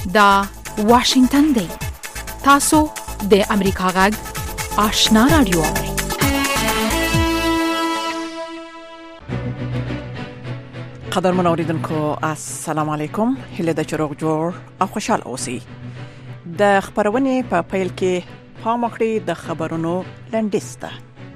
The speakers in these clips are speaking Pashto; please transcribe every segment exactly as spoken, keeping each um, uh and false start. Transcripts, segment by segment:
دا واشنگتن دی. تاسو د امریکا غږ آشنا رادیو. قدرمن اوریدونکو السلام علیکم. هله د چروغ جوړ او خوشاله اوسئ. د خبرونې په پیل کې پام وکړئ د خبرونو لنډیسته.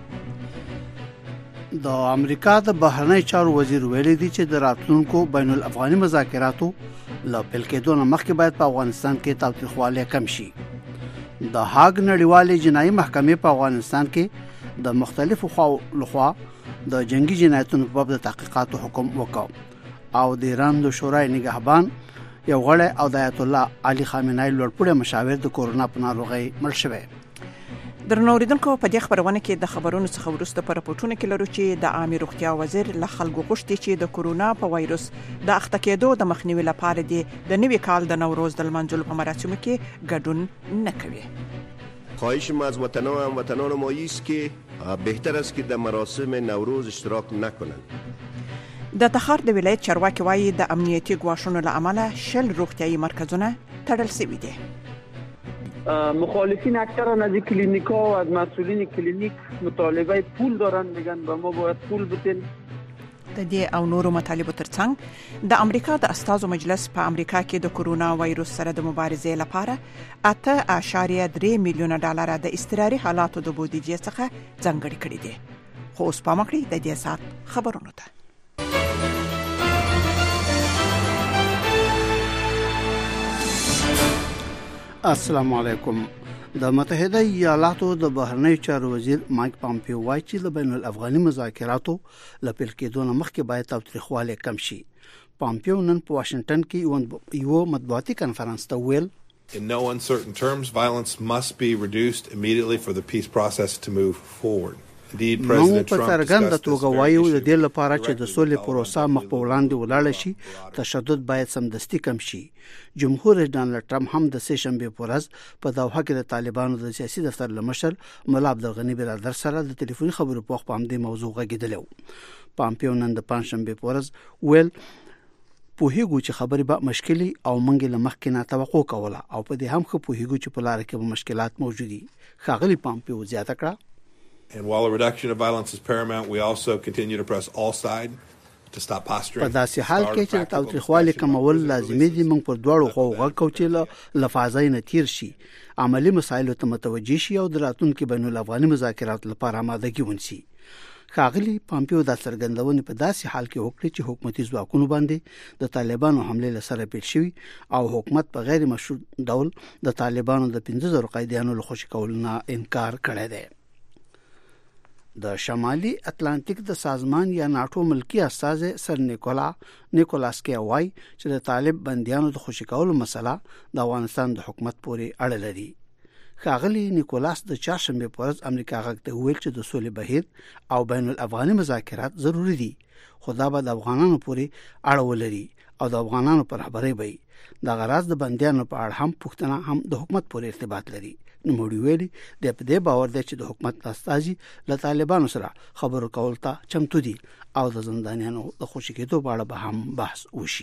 د امریکا د بهرنی چارو وزیر ویلي دی چې د راتلونکو بین الافغاني مذاکراتو له پیل کېدو نه مخکې باید په افغانستان کې تاوتریخوالی کم شي. د هاګ نړیوالې جنایي محکمې په افغانستان کې د مختلفو خواو لخوا د جنگي جنایتونو په باب د تحقیقاتو حکم وکړ او د ایران د شورای نگهبان یو غړی او د آیت الله علي خامنه‌ای لوړپوړی مشاور د کورونا په ناروغۍ مړ شوی. درنو اوریدونکو په دې خبرونه کې د خبرونو څخه وروسته په راپورټونه کې لرو چې د عامه روغتیا وزیر له خلکو غوښتي چې د کورونا په وایروس د اخته کېدو د مخنیوي لپاره د نوي کال د نوروز د لمانځلو په مراسمو کې ګډون نه کوي. خواهش ما از وطنان و هموطنان ما است که بهتر است که در مراسم نوروز اشتراک نکنند. د تخار د ولایت چارواکي وایي د امنیتي ګواښونو له امله شل روغتیايي مرکزونه تړل شوي دي. مخالفین اکثرا از کلینیک‌ها و از مسئولین کلینیک مطالبه پول دارن، میگن با ما باید پول بدین. د دې او نورو مطالبو ترڅنګ د امریکا د استازو مجلس په امریکا کې د کورونا وایروس سره د مبارزې لپاره اته اعشاریه درې میلیونه ډالر د اضطراري حالاتو د بودیجې څخه ځانګړي کړي دي. خو اوس پام وکړئ د دې سات خبرونو ته. السلام علیکم. د متحده ایالاتو د بهرنی چارو وزیر مایک پامپیو وایي چې د بین الافغاني مذاکراتو له پیل کېدو نه مخکې باید تاوتریخوالی کم شي. پامپیو نن په واشنگټن کې یو مطبوعاتي کنفرانس ته ویل In no uncertain terms, violence must be reduced immediately for the peace process to move forward. Indeed, President Trump څرګنده توګه وایي د دې لپاره چې د سولې پروسه مخ په وړاندې ولاړ شي تشدد باید سمدستي کم شي. جمهور رئیس ډانلډ ټرمپ هم د سه شنبه په ورځ په دوحه کې د طالبانو د سیاسي دفتر لمشر مولا عبدالغني برادر سره د ټلیفوني خبرو په وخت په همدې موضوع غږېدلی. پامپیو نن د پنځشنبه په ورځ ویل پوهیږو چې خبرې به مشکلي او منګې له مخکې نه توقع کوله او په دې هم خو پوهیږو چې په لار کې به مشکلات موجود دي. ښاغلي پامپیو زیاته کړه And while a reduction of violence is paramount, we also continue to press all sides to stop posturing. په داسې حال کې چې تاوتریخوالی کمول لازمي دي، موږ پر دواړو خواو غږ کوو چې له لفاظۍ نه تیر شي، عملي مسایلو ته متوجه شي او د راتلونکي بین الافغاني مذاکراتو لپاره آمادګي ونیسي. ښاغلي پامپیو دا څرګندونې په داسې حال کې وکړې چې حکومتي ځواکونو باندې د طالبانو حملې له سره پیل شوي او حکومت په غیر مشروع ډول د طالبانو د پنځه زره قیدیانو له خوشي کولو نه انکار کړی دی. د شمالي اتلانتیک د سازمان یا ناټو ملکی استاذ سر نیکولا نیکولاس کې وایي چې د طالب بنديانو د خوشي کولو مسله د افغانستان د حکومت پورې اړه لري. ښاغلي نیکولاس د چهارشنبه په ورځ امریکا غږ ته ویل چې د سولې بهیر او بین الافغاني مذاکرات ضروری دي، خو دا به د افغانانو پورې اړه ولري او د افغانانو پر رهبرۍ به د غراض د بنديانو په اړه هم پوښتنه هم د حکومت پورې ارتباط لري. نوموړي ویلي د په دې باور دی چې د حکومت استازي له طالبانو سره خبرو کول ته چمتو دي او د زندانیانو د خوشي کېدو په اړه به هم بحث وشي.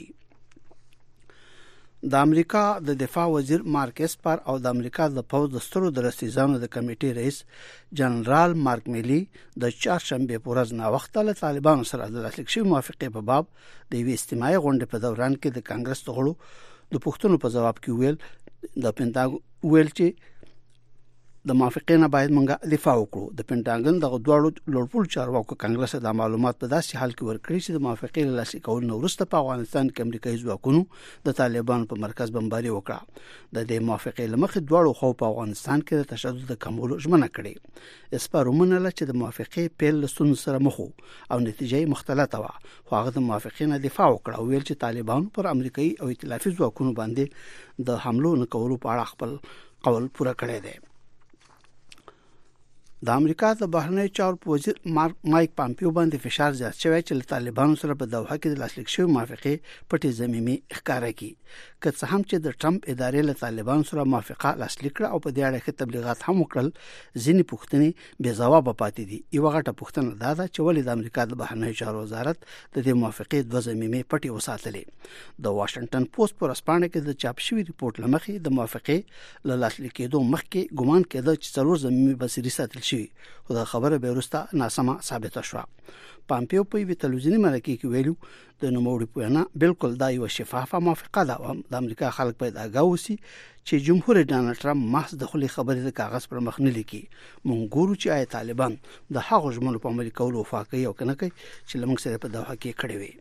د امریکا د دفاع وزیر مارک اسپر او د امریکا د پوځ د سترو درستیزانو د کمیټې رئیس جنرال مارک میلی د چهارشنبه په ورځ نا وخت له طالبانو سره د لاسلیک شوی موافقه په باب د یوې اجتماعي غونډې په دوران کې د کانګرس غړو د پوښتنو په جواب کې ویل د پنټاګون ویل چې د موافقې نه باید موږ دفاع وکړو. د پنټاګون د غوړو لوړپوړ چارواکو کانګرس د معلومات په داسې حال کې ورکړي چې د موافقې له لاسلیک کولو وروسته په افغانستان کې امریکایي ځواکونو د طالبانو په مرکز بمباري وکړه. د دې موافقې لمخې دواړو خو په افغانستان کې د تشدد د کمولو ژمنه کړې. اسپارومنله چې د موافقې پیل لسون سره مخو او نتیجه مختلفه وه، خو هغه د موافقې نه دفاع وکړه او ویل چې طالبانو پر امریکایي او ائتلافي ځواکونو باندې د حملو نه کولو په اړه خپل قول پوره کړی دی. د امریکا د بهرنی چارو وزیر مایک پامپیو باندې فشار زیات شوی چې طالبانو سره په دوحه کې د لاسلیک شوی موافقه پټې زمینی ښکارا کی که څه هم چې د ټرمپ ادارې له طالبانو سره موافقه لاسلیک کړه او په دې اړه کې تبلیغات هم وکړل، ځینې پوښتنې بې ځواب پاتې دي. یو غټه پوښتنه دا ده چې ولې د امریکا د بهرنی چارو وزارت د دې موافقه د زمینی پټې وساتلې. د واشنگټن پوسټ پر اسپانه کې د چاپ شوی ریپورت لمخې د موافقه له لاسلیک کېدو مخکې ګومان کېده چې څلور زمینی بصری ساتل شي، خو دا خبره به وروسته ناسمه ثابته شوه. پامپیو په یوه تلویزیوني مرکه کې ویلو د نوموړي په وینا بالکل دا یو شفافه موافقه ده. د امریکا خلک باید آگاه وي چې جمهور ډانلډ ټرمپ محض د خپل خبرې د کاغذ پر مخ نه لیکي. مونږ ګورو چې آیا طالبان د هغو ژمنو په عملي کولو وفا کوي او کنه کوي چې لمونږ سره په دوحه کې کړې وي.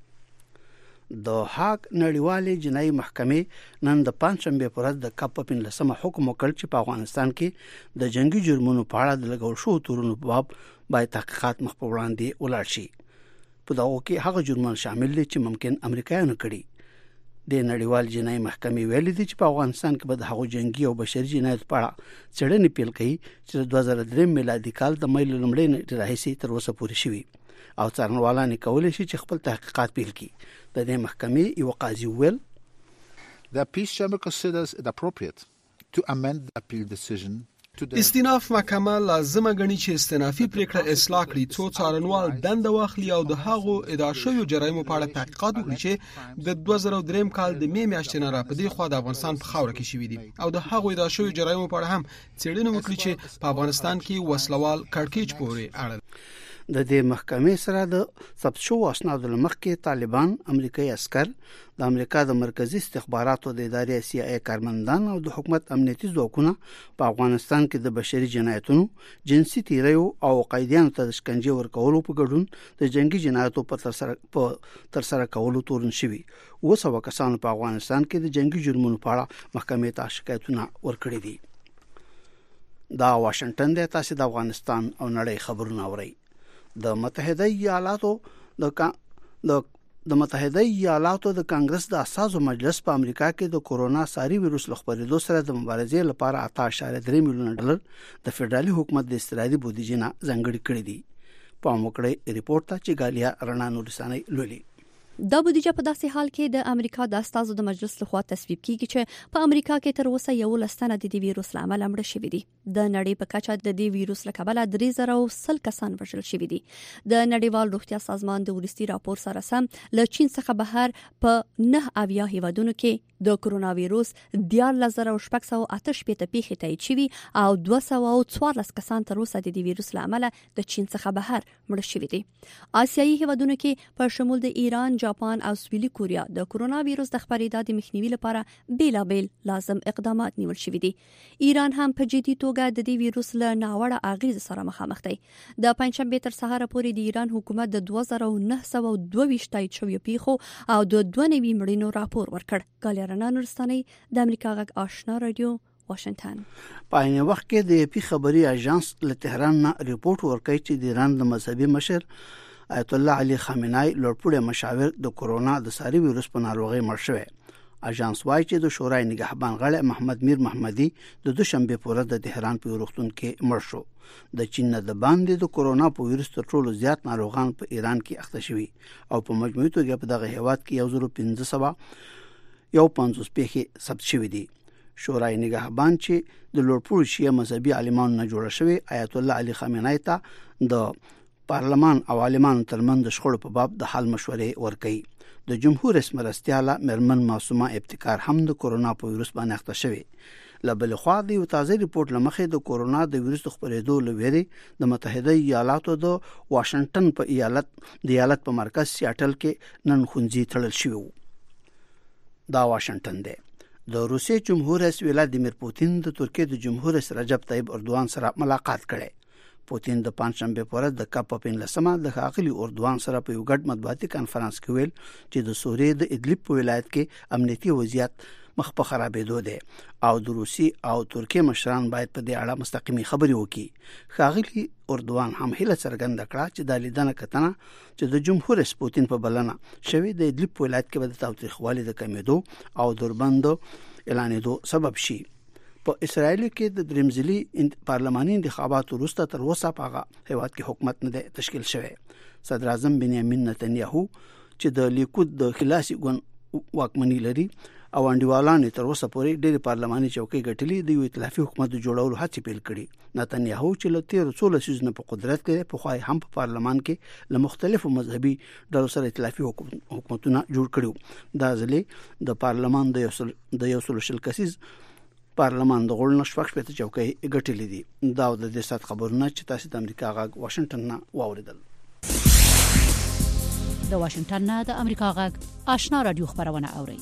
د هاګ نړیوالې جنایي محکمې نن د پنځشنبه پر ورځ د کاپ په پنځلسمه حکم وکړ چې په افغانستان کې د جنگي جرمونو په اړه د لګول شو تورونو په باب باید تحقیقات مخ په وړاندې ولاړ شي. په دغه کې هغه جرمونه شامل دي چې ممکن امریکایانو کړي. د نړیوال جنایي محکمې ویلي دي چې په افغانستان کې به د هغو جنگي او بشري جنایت په اړه څېړنې پیل کړي چې د دوه زره درې میلادي کال د مې لومړۍ نیټې راهیسې تر اوسه پورې شوي او څارنوالان کولی شي چې خپل تحقیقات پیل کړي. د دې محکمې یو قاضي ویل The appeals chamber considers it appropriate to amend the appeal decision to the استیناف محکمه لازمه ګڼي چې استینافي پریکړه اصلاح کړي څو څارنوال دنده واخلي او د هغو ادعا شویو جرایمو په اړه تحقیقات وکړي چې د دوه زره درې کال د مې میاشتې نه راپدې خوا د افغانستان په خاوره کې شوي دي او د هغو ادعا شویو جرایمو په اړه هم څېړنه وکړي چې په افغانستان کې وسلوال کړکېچ پورې اړه. د دې محکمې سره د ثبت شو اسنادو لمخې طالبان، امریکایي عسكر، د امریکا د مرکزی استخباراتو د ادارې سی آی کارمندان او د حکومت امنیتي ځواکونه په افغانستان کې د بشري جنایتونو، جنسي تیریو او قیدیانو ته د شکنجې ورکولو په ګډون د جنگي جنایتو په ترسره په ترسره کولو تورن شوي. اوسه کسانو په افغانستان کې د جنگي جرمونو په اړه محکمې ته شکایتونه ورکړي دي. دا واشنگټن د تاسو د افغانستان او نړۍ خبرونه اوري. د متحده ایالاتو د د متحده ایالاتو د کانګرس د اساسو مجلس په امریکا کې د کورونا ساري وایروس لخبرېدو سره د مبارزې لپاره اته اشاریه درې میلیون ډالر د فدرالي حکومت د استرادي بودیجې نه ځانګړي کړي دي. په موکړې ریپورت ته چې غالیا رڼا نورساني لولي. دا بودیجه په داسې حال کې د امریکا د استازو د مجلس لخوا تصویب کیږي چې په امریکا کې تر اوسه یو لستنه د دې وایروس لامل مړه شوي دي. د نړۍ په کچه د دې وایروس له کبله درې زره او سل کسان وژل شوي دي. د نړیوال روغتیا سازمان د ورستي راپور سره سم له چین څخه بهر په نه اویا هیوادونو کې د کرونا وایروس دیارلس زره او شپږ سوه اته شپېته پیښې تایید شوي او دوه سوه او څوارلس کسان تر اوسه د دې وایروس له امله د چین څخه بهر مړه شوي دي. آسیایي هیوادونو کې په شمول د ایران، جاپان او سویلي کوریا د کرونا وایروس د خپرېدا د مخنیوي لپاره بیلابیل لازم اقدامات نیول شوي دي. ایران هم په جدي توګه د دې وایروس له ناوړه اغیز سره مخامخ دی. د پنځشنبه تر سهار پورې د ایران حکومت د دوه زره او نه سوه او دوه ویشت تایید شویو پیښو او د دوه نوي مړینو راپور ورکړ. ګالیرنا نورستاني د امریکا غږ آشنا رادیو واشنگټن. په عین وخت کې د پی خبري اژانس له تهران نه ریپورت ورکړی چې د ایران د مذهبي مشر آیت الله علي خامنای لوړپوړی مشاور د کورونا د ساري وایروس په ناروغۍ مړ شوی. اژانس وايي چې د شورای نگهبان غړی محمد میر محمدي د دوشنبه په ورځ د تهران په روغتون کې مړ شو. د چین نه د باندې د کورونا په وایروس تر ټولو زیات ناروغان په ایران کې اخته شوي او په مجموعي توګه په دغه هیواد کې یو زره پنځه سوه یو پنځوس پیښې ثبت شوي دي. شورای نگهبان چې د لوړپوړي شیعه مذهبي عالمانو نه جوړ شوی آیت الله علي خامنای ته د پارلمان او عالمانو ترمن د شخړو په باب د حل مشورې ورکړي. د جمهور رئیس مرستیاله مرمن معصومه ابتکار هم د کورونا په وایروس باندې اخته شوی. لبل خو د یو تازه ریپورت لمخې د کورونا د وایروس خپرېدو لویري د متحده ایالاتو د واشنگټن په ایالت د ایالت په مرکز سیاتل کې نن خونځي تړل شوی. دا واشنگټن دی. د روسیې جمهور رئیس ولادیمیر پوتین د ترکیې د جمهور رئیس رجب طیب اردوغان سره ملاقات کړي. پوتین د پنځشنبه په ورځ د کاپ په پنځلسمه د ښاغلي اردوغان سره په یو ګډ مطبوعاتي کانفرنس کې ویل چې د سوریې د ادلب په ولایت کې امنیتي وضعیت مخ په خرابېدو دی او د روسي او ترکیې مشران باید په دې اړه مستقیمي خبرې وکړي. ښاغلي اردوغان هم هیله څرګنده کړه چې د لیدنه کتنه چې د جمهور رئیس پوتین په بلنه شوی د ادلب په ولایت کې به د تاوتریخوالي د کمیدو او دربندو اعلانېدو سبب شي. په اسرایل کې د درېمځلي پارلماني انتخاباتو وروسته تر اوسه په هغه هیواد کې حکومت نه تشکیل شوی. صدر اعظم بنیامین نتنیاهو چې د لیکود د خلاصي ګوند واکمني لري او انډیوالانو تر اوسه پورې ډېر پارلماني چوکۍ ګټلې د یو ائتلافي حکومت جوړولو هڅې پیل کړي. نتنیاهو چې له تیر څو لسیزونو په قدرت کې په خوای هم په پارلمان کې له مختلفو مذهبي ډلو سره ائتلافي حکومتونه جوړ کړي. دا ځلې د پارلمان د یو د یو سل شل کسیز پارلمان د غړو نشفق شپته چوکۍ ګټلې دي. دا د دې سات خبرونه چې تاسو د امریکا غاګ واشنگټن نه واوریدل. د واشنگټن نه د امریکا غاګ آشنا رادیو خبرونه اوري.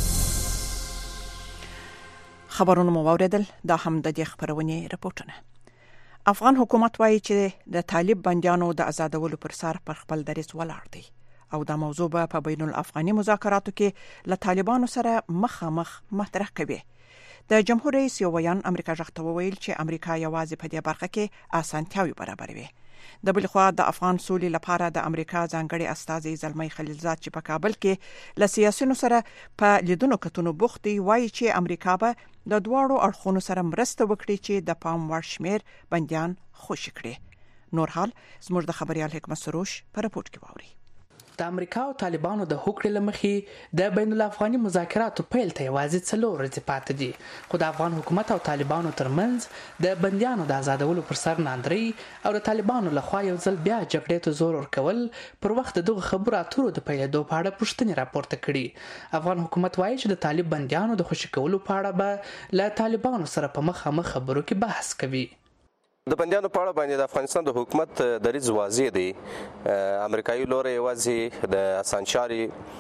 خبرونه مو واوریدل. دا هم د دې خبرونه راپورټونه. افغان حکومت وایي چې د طالب بندیانو د آزادولو پر سر پر خپل دریځ ولاړ دی او دا موضوع به په بین الافغاني مذاکراتو کې له طالبانو سره مخامخ مطرح کوي. د جمهور رئیس یو ویان امریکا ځخته وویل چې امریکا یوازې په دې برخه کې اسانتیاوي برابروي. د بل خوا د افغان سولې لپاره د امریکا ځانګړي استازي زلمی خلیلزاد چې په کابل کې له سیاسيونو سره په لیدونو کتونو بوخت دی وایي چې امریکا به د دواړو اړخونو سره مرسته وکړي چې د پام وړ شمیر بنديان خوشی کړي. نور حال زموږ د خبريال حکمت سروش په راپورټ کې ووري. د امریکا او طالبانو د هوکړې لمخې د بین الافغاني مذاکراتو پیل ته یوازې څلور ورځې پاتې دي، خو د افغان حکومت او طالبانو ترمنځ د بندیانو د آزادولو پر سر ناندري او د طالبانو لخوا یو ځل بیا جګړې ته زور ورکول پر وخت دغه خبرو اترو د پیلېدو په اړه پوښتنې راپورته کړي. افغان حکومت وایي چې د طالب بندیانو د خوشي کولو په اړه به له طالبانو سره په مخامخ خبرو کې بحث کوي. د بندیانو په اړه باندې د افغانستان د حکومت دریځ واضح دی. امریکایي لوري یوازې د اسانچاري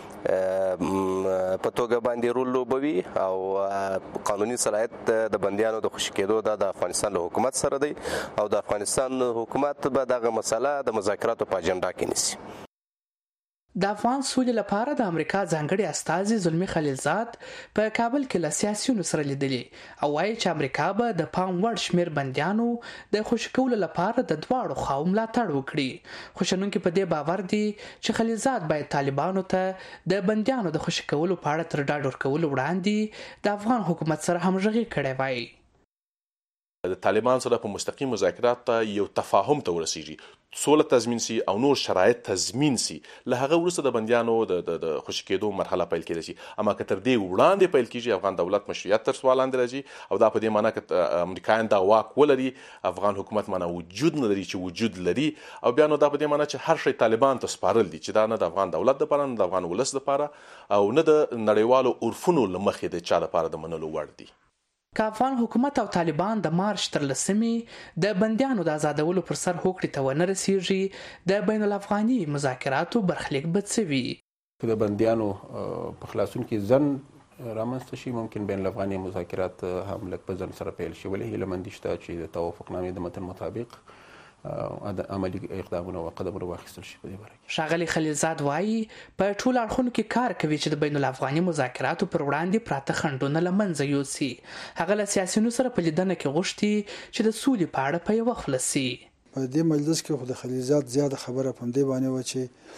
په توګه باندې رول لوبوي او قانوني صلاحیت د بندیانو د خوشي کېدو د افغانستان له حکومت سره دی او د افغانستان حکومت به دغه مسله د مذاکراتو په اجنډا کې نیسي. د افغان سولې لپاره د امریکا ځانګړي استازي زلمی خلیلزاد په کابل کې له سیاسيونو سره لیدلي او وایي چې امریکا به د پام وړ شمیر بندیانو د خوشي کولو لپاره د دواړو خواو ملاتړ وکړي. خوشنونکي په دې باور دي چې خلیلزاد باید طالبانو ته د بندیانو د خوشي کولو په اړه تر ډاډ ورکولو وړاندې د افغان حکومت سره همغږي کړې وای. د طالبان سره په مستقیم مذاکرات ته یو تفاهم ته ورسیږي، سوله تضمین سي او نور شرایط تضمین سي، له هغه وروسته د بندیانو د د خوشي کېدو مرحله پیل کېدای شي. اما که تر دې وړاندې پیل کېږي افغان دولت مشروعیت تر سوال لاندې راځي او دا په دې معنی چې امریکایان دا واک ولري، افغان حکومت معنی وجود نه لري چې وجود لري او بیا نو دا په دې معنی چې هر شی طالبان ته سپارل دي چې دا نه د افغان دولت لپاره نه د افغان ولس لپاره او نه د نړیوالو عرفونو لمخې د چا لپاره د منلو وړ دي. که افغان حکومت او طالبان د مارچ تر لسمې د بندیانو د آزادولو پر سر هوکړې ته ونه رسیږي، د بین الافغاني مذاکراتو برخلیک به څه وي؟ که د بندیانو په خلاصون کې ځن رامنځته شي، ممکن بین الافغاني مذاکرات هم لږ په ځن سره پیل شي، ولې هیله مندي شته چې د توافقنامې د متن مطابق عملی اقدامونه او قدمونه واخیستل شي. په دې باره کې ښاغلي خلیلزاد وایي په ټول اړخونو کې کار کوي چې د بین الافغاني مذاکراتو پر وړاندې پراته خنډونه له منځه یوسي. هغه له سیاسيونو سره په لیدنه کې غوښتي چې د سولې په اړه په یوه خوله سي. په دې مجلس کې خو د خلیلزاد زیاده خبره په دې باندې و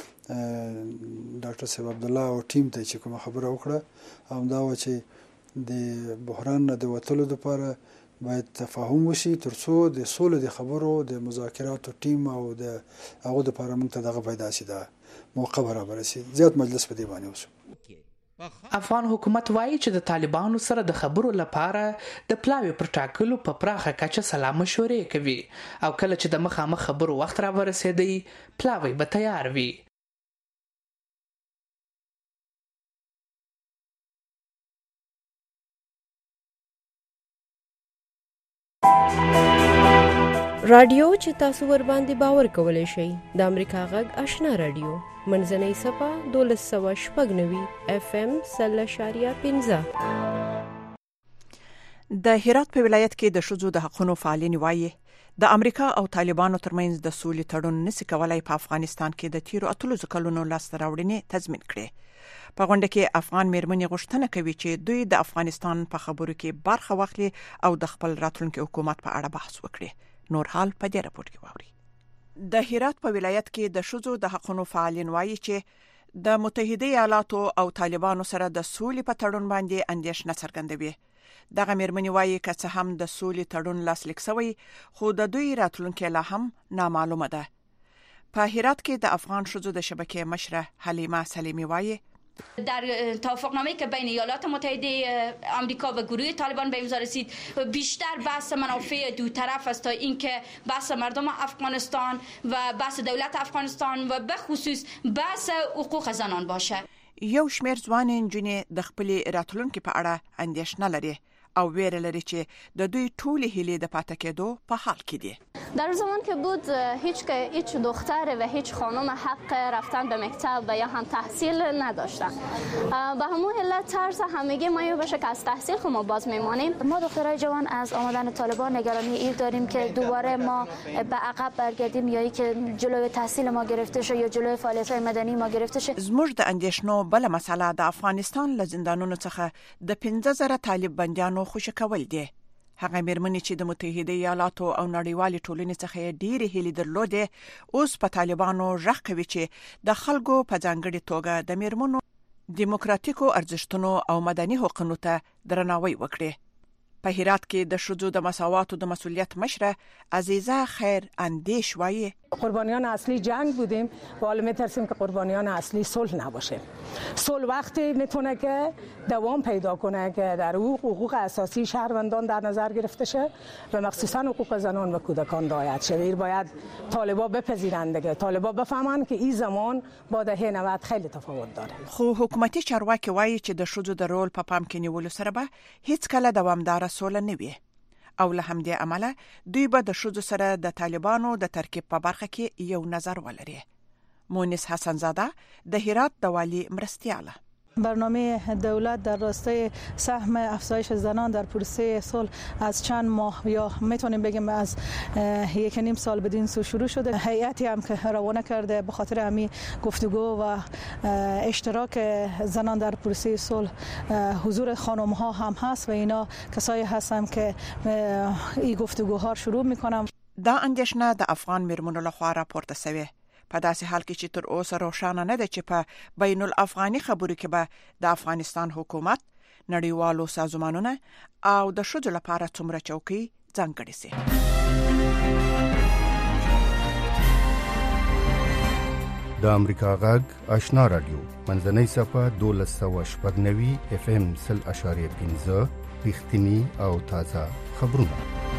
چې ډاکټر صاحب عبد الله او ټیم ته چې کوم خبره وکړه هم دا و چې د بحران نه د وتلو لپاره باید تفاهم وشي ترڅو د سولې د خبرو د مذاکراتو ټیم او د هغه د لپاره موږ ته دغه پیدا شي، دا موقع برابر شي. زیات مجلس په دې باندې وشو. افغان حکومت وایي چې د طالبانو سره د خبرو لپاره د پلاوي پر ټاکلو په پراخه کچه سلا مشورې کوي او کله چې د مخامخ خبرو وخت را ورسېدی پلاوي به تیار وي. رادیو چې تاسو ور باندې باور کولای شئ د امریکا غږ آشنا رادیو منځنۍ صفه دولس سوه شپږ نوي اف ام سل اشاریه پنځه. د هرات په ولایت کې د ښځو د حقوقو فعالین وایي د امریکا او طالبانو ترمنځ د سولې تړون نشي کولای په افغانستان کې د تیرو اتلس کلونو لاسته راوړنې تضمین کړي. په غونډه کې افغان میرمنې غوښتنه کوي چې دوی د افغانستان په خبرو کې برخه واخلي او د خپل راتلونکي حکومت په اړه بحث وکړي. نور حال په دې راپور کې ووري. د هرات په ولایت کې د ښځو د حقوقو فعالین وایي چې د متحده ایالاتو او طالبانو سره د سولې په تړون باندې اندیشنه څرګندوي. دغه مېرمنې وایي که څه هم د سولې تړون لاسلیک شوی خو د دوی راتلونکي لا هم نامعلومه ده. په هرات کې د افغان ښځو د شبکې مشره حلیمه سلیمی وایي در توافقنامه‌ای که بین ایالات متحده آمریکا و گروه طالبان به امضا رسید بیشتر بحث منافع دو طرف است تا اینکه بحث مردم افغانستان و بحث دولت افغانستان و به خصوص بحث حقوق زنان باشه. یو شمېر ځوانې نجونې د خپلې راتلونکي په اړه اندېښنه لري او ویره لري چې د دوی ټولې هیلې د پاتې کېدو په حال کې دي. در زمان که بود هیچ که هیچ دختر و هیچ خانم حق رفتن به مکتب و یا هم تحصیل نداشتن. به همون علت طرز همگی ما باشه که از تحصیل خود ما باز میمانیم. ما دخترای جوان از آمدن طالبان نگرانی این داریم که دوباره ما به عقب برگردیم یا اینکه جلوی تحصیل ما گرفته شه یا جلوی فعالیت‌های مدنی ما گرفته شه. زموږ د اندېښنو بل مسله د افغانستان له زندانونو څخه د پنځه زره طالب بندیانو خوشی کول دي. هغه مېرمنې چې د متحده ایالاتو او نړیوالې ټولنې څخه ډېرې هیلې درلودې اوس په طالبانو غږ کوي چې د خلکو په ځانګړې توګه د مېرمنو دیموکراتیکو ارزښتونو او مدني حقوقو ته درناوی وکړي. په هرات کې د ښځو د مساواتو د مسؤلیت مشره عزیزه خیر اندیش وایي قربانیان اصلی جنگ بودیم و حالا میترسیم که قربانیان اصلی صلح نباشه. صلح وقتی میتونه که دوام پیدا کنه که در حقوق حقوق اساسی شهروندان در نظر گرفته شه و مخصوصا حقوق زنان و کودکان رعایت شه. این باید طالبا بپذیرند که طالبا بفهمن که این زمان با دهه نود خیلی تفاوت داره. خو حکومتي چارواکي وایي چې د ښځو د رول په پام کې نیولو سره به هیڅ کله دوامدار سوله نه وي او له همدې امله دوی به د ښځو سره د طالبانو د ترکیب په برخه کې یو نظر ولري. مونس حسن زاده د هرات د والی مرستیاله برنامه دولت در راستای سهم افزایش زنان در پروسه صلح از چند ماه یا میتونیم بگیم از یک نیم سال بدین سو شروع شده. هیئتی هم که روانه کرده به خاطر همین گفتگو و اشتراک زنان در پروسه صلح حضور خانم ها هم هست و اینا کسایی هستن که این گفتگوها شروع میکنم. دا اندیشنه د افغان میرمنو لخوا راپورته شوی په داسې حال کې چې تر اوسه روښانه نه ده چې په بین الافغاني خبرو کې به د افغانستان حکومت نړیوالو سازمانونه او د ښځو لپاره څومره چوکۍ ځانګړې شي. د امریکا غږ آشنا رادیو منځنۍ صفه دولس سوه شپږ نوي اف ام سل اشاریه پنځه رښتینی او تازه خبرونه.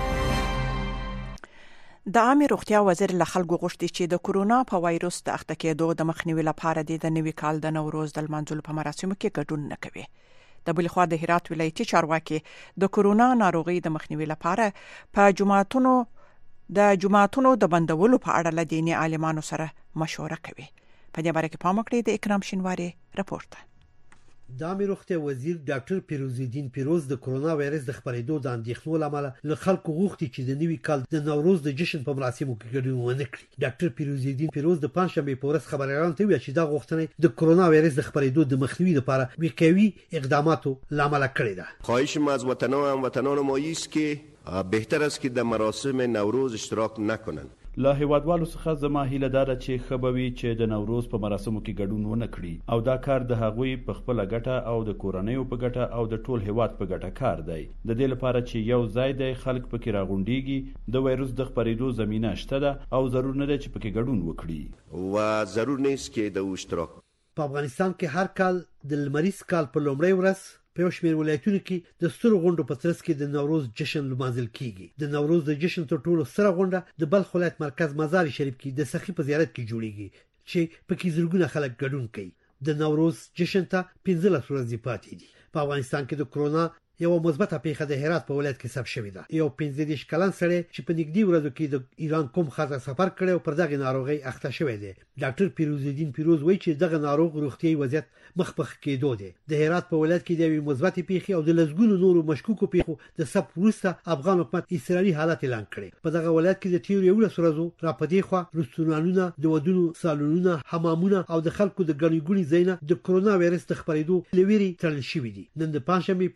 د عامه روغتیا وزیر له خلکو غوښتي چې د کورونا په وایروس د اخته کېدو د مخنیوي لپاره د نوي کال د نوروز د لمانځلو په مراسمو کې ګډون نه کوي. د بل خوا د هرات ولایتي چارواکي د کورونا ناروغي د مخنیوي لپاره په جماعتونو د جماعتونو د بندولو په اړه له دیني عالمانو سره مشوره کوي. په دې باره کې پام وکړئ د اکرام شینواری راپورټ. د عامه روغتیا وزیر ډاکټر پیروز الدین پیروز د کورونا وایرس د خپرېدو د اندېښنو لامل له خلکو غوښتي چې د نوي کال د نوروز د جشن په مراسمو کې ګډون ونه کړي. ډاکټر پیروز الدین پیروز د پنځشنبه په ورځ خبريالانو ته ویل چې دا غوښتنه د کورونا وایرس د خپرېدو د مخنیوي لپاره وقایوي اقداماتو لامل کړې ده. خواهش ما از وطنان و هموطنان ما است که بهتر است که در مراسم نوروز اشتراک نکنند. له هیوادوالو څخه زما هیله دار چې خبوي چې د نوروز په مراسمو کې ګډون ونه کړي او دا کار د هغوی په خپل ګټه او د کورنیو په ګټه او د ټول هیواد په ګټه کار دی. د دې لپاره چې یو ځای د خلک پکې راغونډيږي د وایروس د خپرېدو زمينه شته ده او ضرور نه ده چې پکې ګډون وکړي و ضرور نیست که د اشتراک. په افغانستان کې هر کال د لمریز کال په لومړۍ ورځ په یو شمېر ولایتونو کې د سترو غونډو په ترڅ کې د نوروز جشن لمانځل کیږي. د نوروز د جشن تر ټولو ستره غونډه د بلخ ولایت مرکز مزار شریف کې د سخی په زیارت کې جوړیږي چې پکې زرګونه خلک ګډون کوي. د نوروز جشن ته پنځلس ورځې پاتې دي. په افغانستان کې د کرونا یو مثبته پیښه د هرات په ولایت کې ثبت شوې ده. یو پنځه دېرش کلن سړی چې په نږدې ورځو کې د ایران کوم خاصه سفر کړی او پر دغه ناروغي اخته شوی دی. ډاکټر پیروز الدین پیروز وایي چې دغه ناروغ روغتیايي وضعیت مخ په کېدو دی. د هرات په ولایت کې د یوې مثبته پیښې او د لزګونو نورو مشکوکو پیښو د ثبت وروسته افغان حکومت اضطراري حالت اعلان کړی. په دغه ولایت کې د تیرو یولس ورځو را پدې خو رستورانونه، د ودونو سالونونه، حمامونه او د خلکو د ګڼې ګوڼې ځایونه د کرونا وایرس د خپرېدو لویري تړل شوي دي. نن د پنځشنبه په ورځ د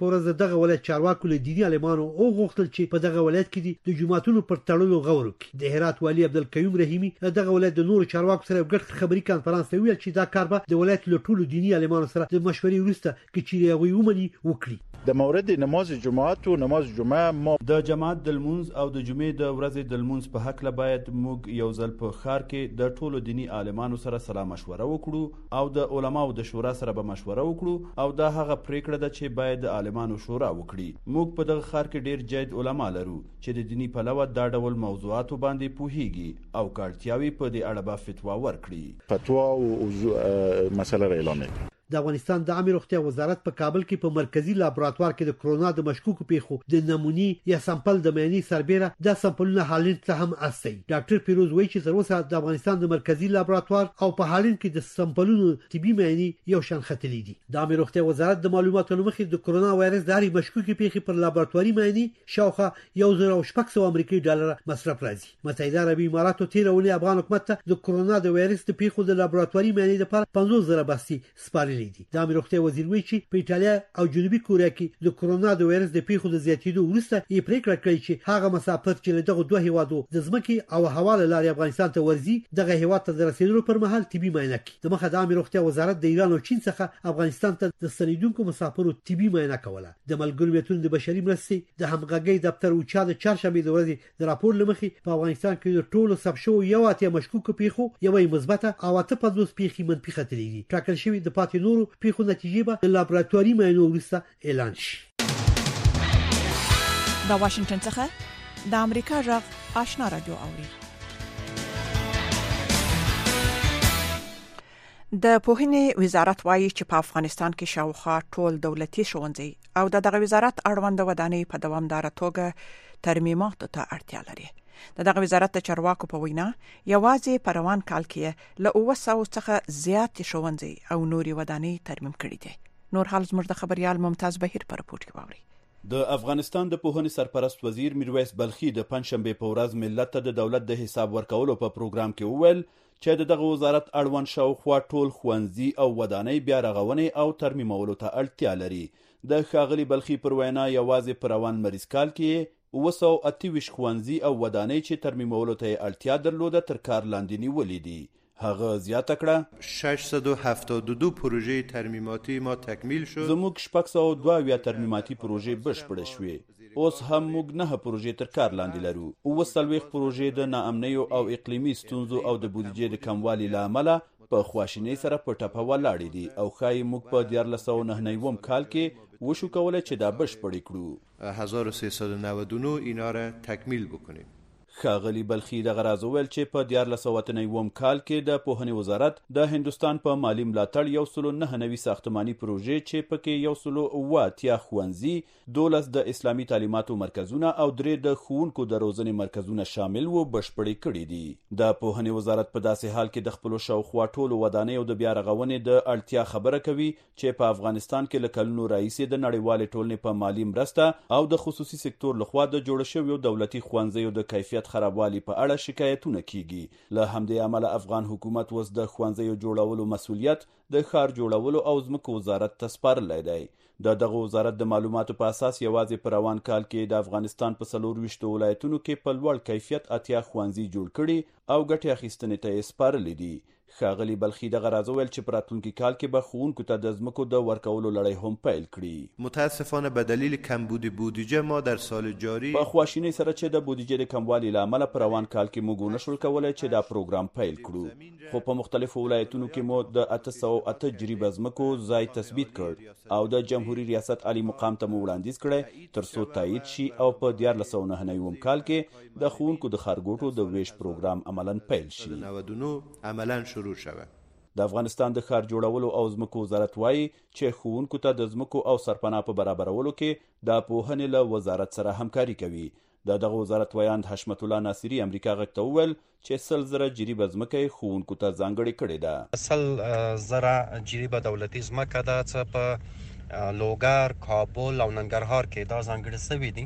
دغه ولایت چارواکو له دیني عالمانو او غوښتل چې په دغه ولایت کې د جماعتونو پر تړلو غور وکړي. د هرات والی عبدالقیوم رحیمي دغه ولایت د نورو چارواکو سره ګډ خبري کانفرنس ته ویل چې دا کار به د ولایت له ټولو دیني عالمانو سره د مشورې وروسته کې چې هغوی ومني وکړي. د مورد نماز جمعات او نماز جمعه ما د جماعت د لمونځ او د جمعې د ورځې د لمونځ په حق له باید موږ یو ځل په ښار کې د ټولو دینی عالمانو سره سلا مشوره وکړو او د علماو د شورا سره به مشوره وکړو او دا هغه پریکړه ده چې باید د عالمانو شورا وکړي. موږ په دغه ښار کې ډیر جید علما لرو چې د دینی پلوه دا ډول موضوعاتو باندې پوهیږي او کارتیاوي په دې اړه به فتوا ورکړي. فتوا او مسله اعلان کړي. د افغانستان د عامه روغتیا وزارت په کابل کې په مرکزی لابراتوار کې د کرونا د مشکوکو پیښو د نمونې یا سامپل د معاینې سربېره د سامپلونو حالت ته هم اسي. ډاکټر پیروز وایي چې تر اوسه د افغانستان د مرکزی لابراتوار او په حالت کې د سامپلونو طبي معاینې یو شان ختلې دي. د عامه روغتیا وزارت د معلوماتو مخې د کرونا وایرس د هرې مشکوکې پیښې پر لابراتواري معاینې شاوخوا یو زر او شپږ سوه امریکایي ډالر مصرف راځي. متحده عربي اماراتو تیر اونۍ افغان حکومت ته د کرونا د وایرس د پیښو د لابراتواري معاینې لپاره پنځوس زره بسته سپارلې دي. د عامه روغتیا وزیر وایي چې په ایټالیا او جنوبي کوریا کې د کرونا د وایرس د پیښو د زیاتېدو وروسته یې پریکړه کړې چې هغه مسافر چې له دغه دوه هیوادو د ځمکې او هوا له لارې افغانستان ته ورځي دغه هیواد ته د رسیدلو پر مهال طبي معاینه کړي. د مخه د عامه روغتیا وزارت د ایران او چین څخه افغانستان ته د ستنېدونکو مسافرو طبي معاینه کوله. د ملګرو ملتونو د بشري مرستې د همغږۍ دفتر اوچا د چهارشنبې د ورځې د راپور لمخې په افغانستان کې د ټولو ثبت شوو یو اتیا مشکوکو پیښو یوې مثبته او اته پنځوس پیښې منفي ختلې دي. ټاکل شوی د پاتې نورو پیښو نتیجې به د لابراتواري معاینو وروسته اعلان شي. د واشنگټن څخه د امریکا غږ آشنا رادیو اوري. د پوهنې وزارت وایي چې په افغانستان کې شاوخوا ټول دولتي ښوونځي او د دغه وزارت اړوند ودانۍ په دوامداره توګه ترمیماتو ته اړتیا لري. د دغه وزارت د چارواکو په وینا یوازې په روان کال کې له اوه سوو څخه زیات ښوونځي او نوري ودانۍ ترمیم کړي دي. نور حال زموږ د خبريال ممتاز بهیر پر رپورټ کې واوري. د افغانستان د پوهنې سرپرست وزیر میرویس بلخي د پنځشنبه په ورځ ملت ته د دولت د حساب ورکولو په پروګرام کې وویل چې دغه وزارت اړوند شاوخوا ټول ښوونځي او ودانۍ بیا رغونې او ترمیمولو ته اړتیا لري. د ښاغلي بلخي پر وینا یوازې په روان مریض کال کې اوه سوه اته ویشت ښوونځي او ودانۍ چې ترمیمولو ته اړتیا درلوده تر کار لاندې نیولې دي. هغه زیاته کړه ششصد و هفتاد و دو پروژه ترمیماتی ما تکمیل شد. زموږ شپږ سوه دوه اویا ترمیماتي پروژې بشپړې شوې. اوس هم موږ نه پروژې تر کار لاندې لرو. اوه څلوېښت پروژې د ناامنیو او اقلیمي ستونزو او د بودیجې د کموالي له امله په خواشینۍ سره په ټپه ولاړې دي او ښایي موږ په دیارلس سوه نهه نوي کال کې وشو کولی چې دا بشپړې کړو. هزار و سیصد و نود و نه اینا را تکمیل بکنیم. ښاغلي بلخي دغه راز وویل چې په دیارلس سوه اته نوي کال کې د پوهنې وزارت د هندوستان په مالي ملاتړ یو سلو نهه نوي ساختماني پروژې چې پکې یو سلو اوه اتیا ښوونځي دولس د اسلامي تعلیماتو مرکزونه او درې د ښوونکو د روزنې مرکزونه شامل وو بشپړې کړي دي. د پوهنې وزارت په داسې حال کې د خپلو شاوخوا ټولو ودانۍ او د بیا رغونې د اړتیا خبره کوي چې په افغانستان کې له کلونو راهیسې د نړیوالې ټولنې په مالي مرسته او د خصوصي سکتور لخوا د جوړ شویو دولتي ښوونځیو د کیفیت خرابوالي په اړه شکایتونه کیږي. له همدې امله افغان حکومت اوس د ښوونځیو جوړولو مسؤلیت د ښار جوړولو او ځمکو وزارت ته سپارلی دی. د دغه وزارت د معلوماتو په اساس یوازې په روان کال کې د افغانستان په څلور ویشتو ولایتونو کې په لوړ کیفیت اتیا ښوونځي جوړ کړي او ګټې اخیستنې ته یې سپارلي دي. ښاغلي بلخي دغه راز وویل چې په راتلونکي کال کې به ښوونکو ته د ځمکو د ورکولو لړۍ هم پیل کړي. متاسفانه به دلیل کمبود بودیجه ما در سال جاری په خواشینۍ سره چې د بودیجې د کموالي له امله په روان کال کې موږ ونشول کولی چې دا پروګرام پیل کړو. خو په مختلفو ولایتونو کې مو د اته سوه اته جریبه ځمکو ځای تثبیت کړ او د جمهوریت ریاست عالی مقام ته مو وړاندیز کړی تر څو تایید شي او په دیارلس سوه نهه نوي کال کې د ښوونکو د ښارګوټو د ویش پروګرام عملاً پیل شي. نود و نه عملاً شروع شوه. د افغانستان د ښار جوړولو او ځمکو وزارت وایي چې ښوونکو ته د ځمکو او سرپناه په برابرولو کې د پوهنې له وزارت سره همکاري کوي. د دغه وزارت ویاند حشمت الله ناصري امریکا غږ ته وویل چې سل زره جریبه ځمکه یې ښوونکو ته ځانګړې کړې ده. سل زره جریبه دولتي ځمکه ده چې په لوګر، کابل او ننګرهار کې دا ځانګړې شوې دي.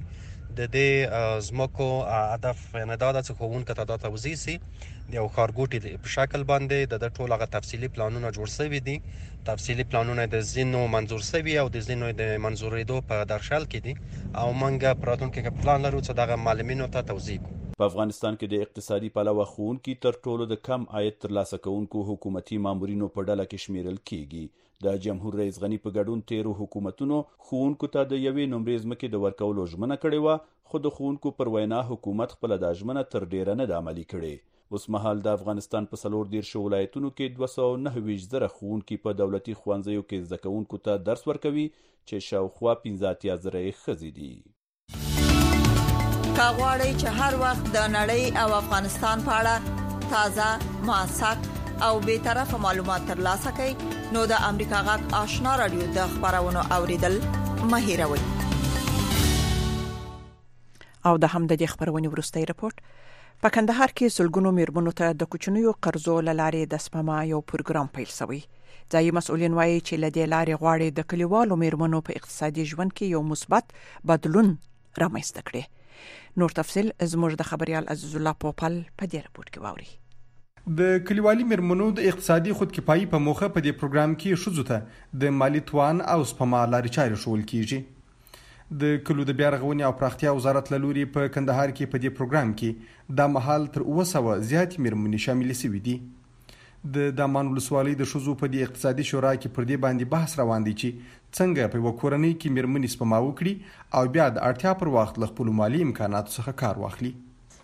د دې ځمکو هدف نه دا ده چې ښوونکو ته دا توضیح سي د یو ښارګوټي په شکل باندې د ټول هغه تفصیلي پلانونه جوړ شوي دي. تفصیلي پلانونه د ځینو منظور شوي او د ځینو د منظورېدو په درشل کې دي او موږ په راتلونکي کې پلان لرو چې دغه معلمینو ته توضیح کړو. په افغانستان کې د اقتصادي پلوه ښوونکي تر ټولو د کم عاید ترلاسه کوونکو حکومتي مامورینو په ډله کې شمیرل کیږي. د جمهور رئیس غني په ګډون تیرو حکومتونو ښوونکو ته د یوې نمرې ځمکې د ورکولو ژمنه کړې وه، خو د ښوونکو پر وینا حکومت خپله دا ژمنه تر ډیره نه ده عملي کړې. اوس مهال د افغانستان په څلور دیرشو ولایتونو کې دوه سوه نهه ویشت زره ښوونکي په دولتي ښوونځیو کې زده کوونکو ته درس ورکوي چې شاوخوا پنځه اتیا زره یې ښځې دي. که غواړئ چې هر وخت د نړۍ او افغانستان په اړه تازه، موثق او بې طرفه معلومات ترلاسه کړئ نو د امریکا غږ آشنا رادیو د خبرونو اوریدل مه هېروئ. او د هم د دې خبرونې وروستی رپورت په کندهار کې سلګونو میرمنو ته د کوچنیو قرضو له لارې د سپما یو پروګرام پیل شوی. ځایي مسؤلین وایي چې له دې لارې غواړي د کلیوالو میرمنو په اقتصادي ژوند کې یو مثبت بدلون رامنځته کړي. نور تفصیل زموږ د خبريال عزیز الله پوپل په دې رپورت کې واوري. د کلیوالي میرمنو د اقتصادي خودکفایي په موخه په دې پروګرام کې ښځو ته د مالی توان او سپما لارې چارې ښوول کیږي. د کلو د بیا رغونې او پراختیا وزارت له لوري په کندهار کې په دې پروګرام کې دا مهال تر اوه سوه زیاتې میرمنې شاملې شوي دي. د دامان ولسوالۍ د ښځو په دې اقتصادي شورا کې پر دې باندې بحث روان دی چې څنګه په یوه کورنۍ کې میرمنې سپما وکړي او بیا د اړتیا پر وخت له خپلو مالي امکاناتو څخه کار واخلي.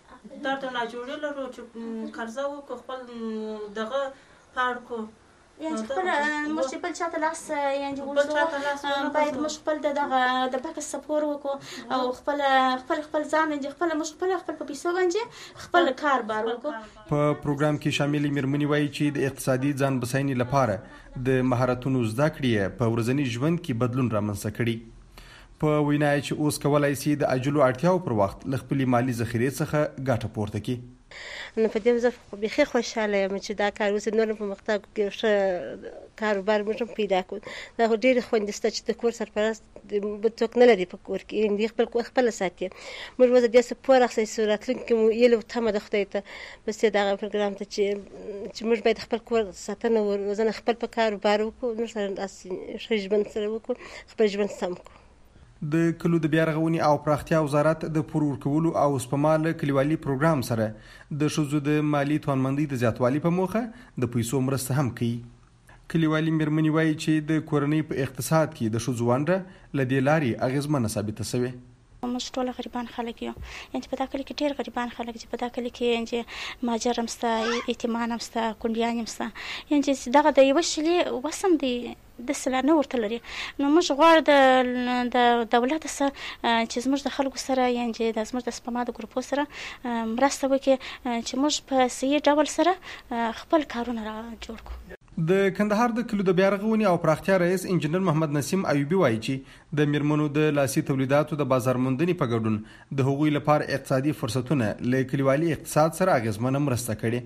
دا د ناجوړي لرو چې قرضه وکړو خپل دغه پاړ کو یعنی خپل موږ چې بل چاته لاس یعنی ورسو باید موږ خپل دغه د بکس سپور وکړو او خپل خپل خپل ځان یعنی خپل موږ خپل خپل په پیسو باندې خپل کار بار وکړو. په پروګرام کې شامل میرمنې وایي چې د اقتصادي ځان بساینې لپاره د مهارتونو زده کړې په ورځني ژوند کې بدلون رامنځته کړي. په وینا چې اوس کولای شي د اجلو اړتیاو پر وخت له خپلې مالي ذخیرې څخه ګټه پورته کړي. نو په دې زه بيخي خوشاله یم چې دا کار اوس نور په مختګ کې ښه کاروبار موږ پیدا کړو. دا ډېر خوندسته چې د کور سرپرست به څوک نه لري په کور کې یعنې خپل کور خپله ساتي. موږ به د دې سپور اخیستو راتلونکي مو یلو تمه ده خدای ته بس دغه پروګرام ته چې چې موږ باید خپل کور ساتنه وروزنه خپل په کاروبار وکړو نور سره داسې ښه ژوند سره وکړو خپل ژوند سم کړو. د کلو د بیا رغونې او پراختیا وزارت د پور ورکولو او سپما له کلیوالي پروګرام سره د ښځو د مالي توانمندۍ د زیاتوالي په موخه د پیسو مرسته هم کوي. کلیوالي میرمنې وایي چې د کورنۍ په اقتصاد کې د ښځو ونډه له دې لارې اغېزمنه ثابته شوې. موږ ټول غریبان خلک یو یعنې په دا کلي کې ډېر غریبان خلک چې په دا کلي کې یعنې مهاجر هم شته یتیمان هم شته کونډیان هم شته یعنې چې دغه د یوه شلې وسم دی داسې لا نه ورته لري. نو موږ غواړو د دولت سره چې زموږ د خلکو سره یعنې د زموږ د سپما د ګروپو سره مرسته وکړي چې موږ په صحیح ډول سره خپل کارونه را جوړ کړو. د کندهار د کلو د بیا رغونې او پراختیا رئیس انجینر محمد نسیم ایوبي وایي چې د میرمنو د لاسي تولیداتو د بازار موندنې په ګډون د هغوی لپاره اقتصادي فرصتونه له کلیوالي اقتصاد سره اغېزمنه مرسته کړي.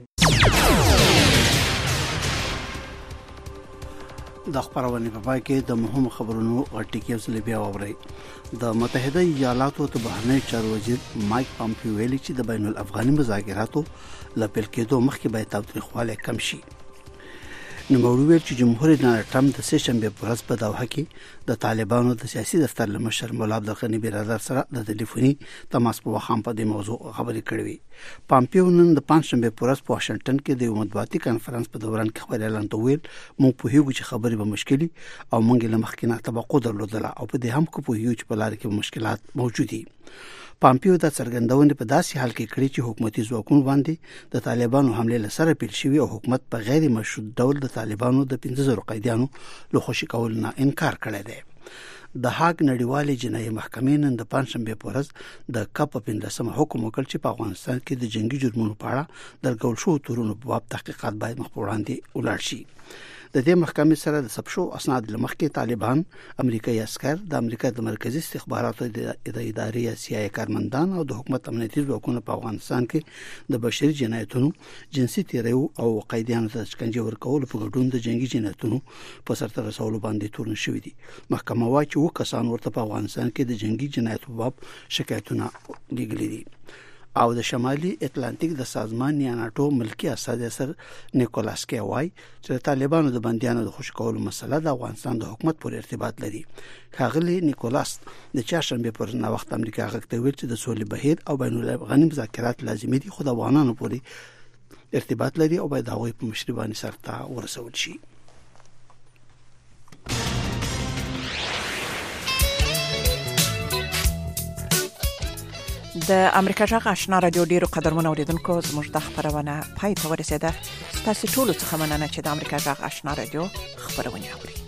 د خبرونې په پای کې د مهمو خبرونو ټکي وسلې بیا واورئ. د متحده ایالاتو د بهرنی چارو وزیر مایک پامپیو ویلي چې د بین الافغاني مذاکراتو له پیل کېدو مخکې باید تاوتریخوالی کم شي. نوموړي ویل چې جمهور ډانلډ ټرمپ د سه شنبې په ورځ په دوحه کې د طالبانو د سیاسي دفتر له مشر مولا عبدالغني برادر سره د ټلیفوني تماس په وخت هم په دې موضوع خبرې کړې وې. پامپیو نن د پنځ شنبې په ورځ په واشنگټن کې د یو مطبوعاتي کنفرانس په دوران کې خبري اعلان ته ویل موږ پوهیږو چې خبرې به مشکلي او موږ له مخکې نه توقع درلودله او په دې هم کو پوهیږو چې په لار کې مشکلات موجود دي. پامپیو د څرګندونې په داسې حال کې کړې چې حکومتي ځواکونو باندې د طالبانو حمله لسره پیل شوی او حکومت په غیر مشروط ډول د طالبانو د پنځه زره قیدیانو له خوشي کول نه انکار کړی دی. د هاګ نړیوالې جنایي محکمې نن د پنځشنبې په ورځ د کپ په پنځلسمه حکم وکړ چې په افغانستان کې د جنگي جرمونو په اړه د ګول شو تورونو په باب تحقیقات باید مخ په وړاندې ولاړ شي. د دې محکمې سره د سبشو اسناد لمخکې طالبان، امریکایي عسكر، د امریکا د مرکزی استخباراتو د ادارې سی آی کارمندان او د حکومت امنیتي ځواکونو په افغانستان کې د بشري جنایتونو، جنسي تیریو او قیدیانو ته شکنجه ورکول په ګډون د جنگي جنایتونو په سرته رسولو باندې تورن شوی دي. محکمه وايي چې و کسان ورته په افغانستان کې د جنگي جنایتو په باب شکایتونه لګلي دي. او د شمالي اتلانتیک د سازمان یا ناتو ملکی اساسي سر نیکولاس کې وای چې طالبانو د بنديانو د خوش کولو مسله د افغانستان د حکومت پورې ارتباط لري. ښاغلي نیکولاس د چاشنبه پر نا وخت امریکا غږ ویل چې د سولې بهیر او بین الافغاني مذاکرات لازمي دي، خو د افغانانو پورې ارتباط لري او باید هغوی په مشري باندې سرته ورسول شي. د امریکا جغ آشنا رادیو ډیرو قدرمن اوریدونکو، زموږ د خبرونه پای ته ورسیده. تاسو ټول څه مننه چې د امریکا جغ آشنا رادیو خبرونه اورئ.